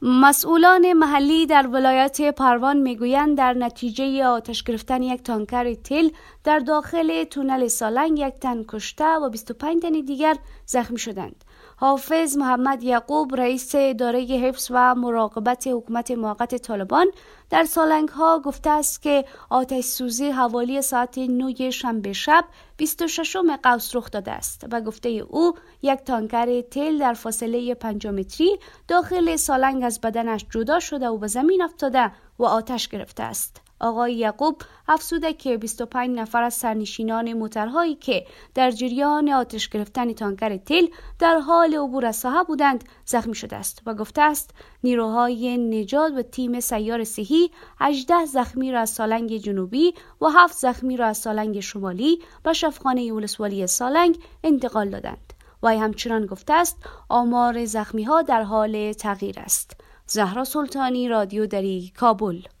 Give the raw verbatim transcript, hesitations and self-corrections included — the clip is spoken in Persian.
مسئولان محلی در ولایت پروان میگویند در نتیجه آتش گرفتن یک تانکر تیل در داخل تونل سالنگ یک تن کشته و بیست و پنج تن دیگر زخمی شدند. حافظ محمد یعقوب رئیس اداره حفظ و مراقبت حکومت موقت طالبان در سالنگ ها گفته است که آتش سوزی حوالی ساعت نه شنبه شب بیست و ششم قوس رخ داده است و گفته او یک تانکر تیل در فاصله پنج متری داخل سالنگ از بدنش جدا شده و به زمین افتاده و آتش گرفته است. آقای یعقوب افزوده که بیست و پنج نفر از سرنشینان موترهایی که در جریان آتش گرفتن تانکر تیل در حال عبور از ساحه بودند زخمی شده است و گفته است نیروهای نجات و تیم سیار صحی هجده زخمی را از سالنگ جنوبی و هفت زخمی را از سالنگ شمالی به شفاخانه ولسوالی سالنگ انتقال دادند. وی همچنان گفته است آمار زخمی ها در حال تغییر است. زهرا سلطانی، رادیو دری، کابل.